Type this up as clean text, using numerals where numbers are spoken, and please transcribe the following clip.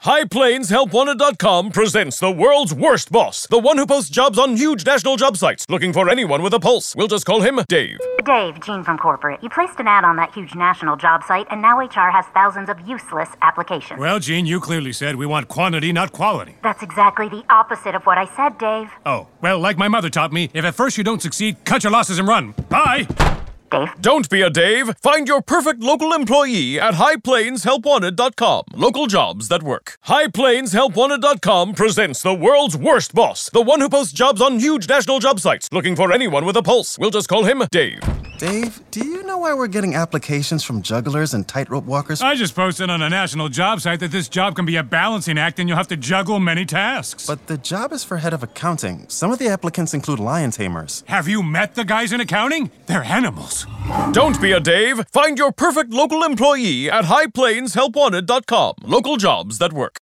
HighPlainsHelpWanted.com presents the world's worst boss, the one who posts jobs on huge national job sites, looking for anyone with a pulse. We'll just call him Dave. Dave, Gene from corporate. You placed an ad on that huge national job site, and now HR has thousands of useless applications. Well, Gene, you clearly said we want quantity, not quality. That's exactly the opposite of what I said, Dave. Oh, well, like my mother taught me, if at first you don't succeed, cut your losses and run. Bye! Dave? Don't be a Dave. Find your perfect local employee at HighPlainsHelpWanted.com. Local jobs that work. HighPlainsHelpWanted.com presents the world's worst boss, the one who posts jobs on huge national job sites, looking for anyone with a pulse. We'll just call him Dave. Dave, do you know why we're getting applications from jugglers and tightrope walkers? I just posted on a national job site that this job can be a balancing act and you'll have to juggle many tasks. But the job is for head of accounting. Some of the applicants include lion tamers. Have you met the guys in accounting? They're animals. Don't be a Dave. Find your perfect local employee at HighPlainsHelpWanted.com. Local jobs that work.